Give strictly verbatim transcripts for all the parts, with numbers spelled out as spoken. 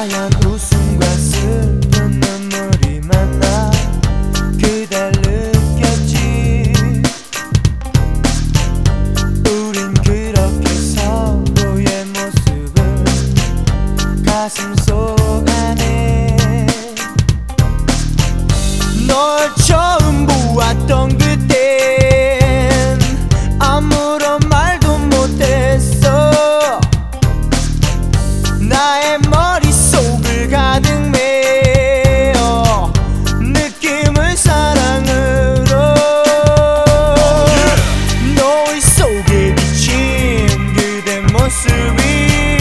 하얀 웃음과 슬픈 눈물이 만나 그댈 느꼈지. 우린 그렇게 서로의 모습을 가슴속 안에 널 처음 보았던 그땐 아무런 말도 못했어. 나의 머릿속을 가득 메워 느낌을 사랑으로 노을 속에 비친 그대 모습이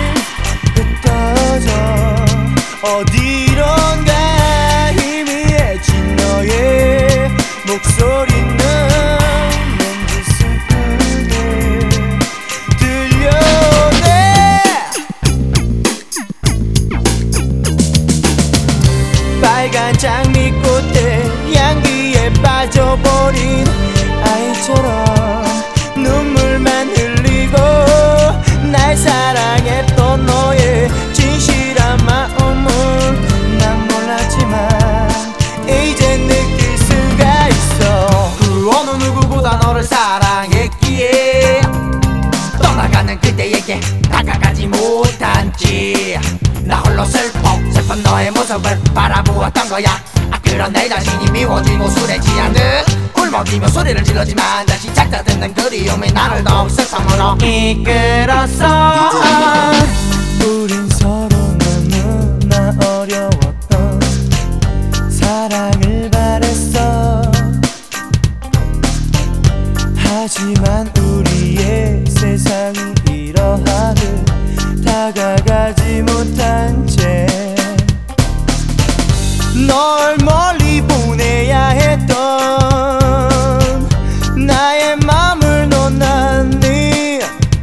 흩어져 어디론가 희미해진 너의 목소리는 왠지 슬프게 들려오네. 빨간 장미꽃의 향기에 빠져버린 아이처럼 눈물만 흘리고 날 사랑했던 너의 진실한 마음을 난 몰랐지만 이제 느낄 수가 있어. 그 어느 누구보다 너를 사랑했기에 떠나가는 그대에게 다가가지 못한지 나 홀로 슬퍼 슬픈 너의 모습을 바라보았던 거야. 아 그런 내 자신이 미워지고 술에 취하는 울먹이며 소리를 지르지만 다시 찾아듣는 그리움이 나를 더욱 세상으로 이끌었어. 우린 서로 너무나 어려웠던 사랑을 바랬어. 하지만 우리의 세상이 이러하듯 다가가지 못한 채 널 멀리 보내야 했던 나의 맘을 넌 아니.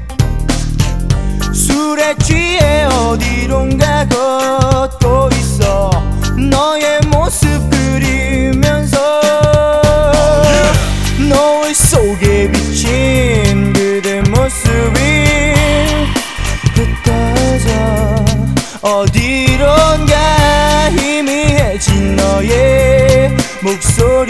술에 취해 어디론가 걷고 있어 너의 모습 그리면서 노을 속에 비친 그대 모습이 흩어져 어디론가 희미해진 너의 목소리